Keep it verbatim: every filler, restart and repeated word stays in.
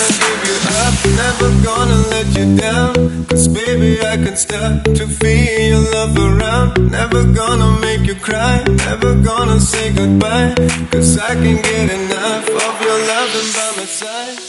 gonna give you up, never gonna let you down. Cause baby I can start to feel your love around. Never gonna make you cry, never gonna say goodbye. Cause I can't get enough of your loving by my side.